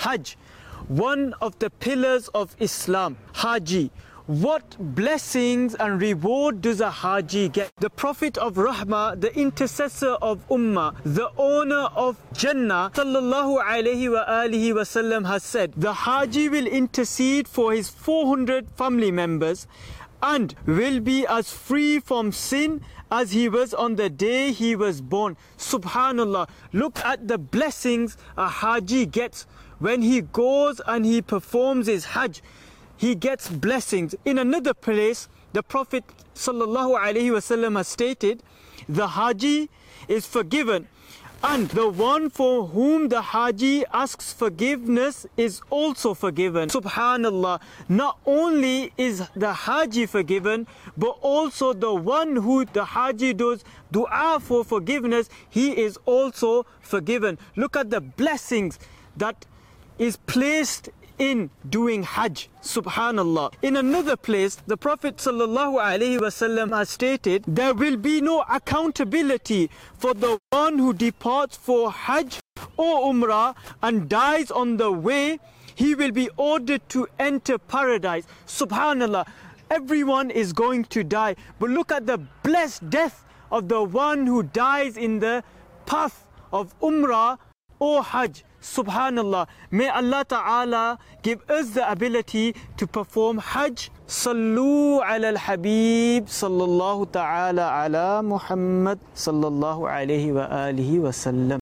Hajj, one of the pillars of Islam. Haji. What blessings and reward does a Haji get? The Prophet of Rahmah, the intercessor of Ummah, the owner of Jannah, sallallahu alayhi wa alihi wasallam, has said, the Haji will intercede for his 400 family members and will be as free from sin as he was on the day he was born. Subhanallah. Look at the blessings a Haji gets when he goes and he performs his Hajj. He gets blessings. In another place, the Prophet sallallahu alaihi wasallam has stated, the Haji is forgiven, and the one for whom the Haji asks forgiveness is also forgiven. Subhanallah. Not only is the Haji forgiven, but also the one who the Haji does dua for forgiveness, he is also forgiven. Look at the blessings that is placed in doing Hajj. Subhanallah. In another place, the Prophet sallallahu alaihi wasallam has stated, there will be no accountability for the one who departs for Hajj or Umrah and dies on the way. He will be ordered to enter paradise. Subhanallah. Everyone is going to die, but look at the blessed death of the one who dies in the path of Umrah or Hajj. Subhanallah. May Allah Ta'ala give us the ability to perform Hajj. Sallu ala al-Habib sallallahu ta'ala ala Muhammad sallallahu alayhi wa alihi wa sallam.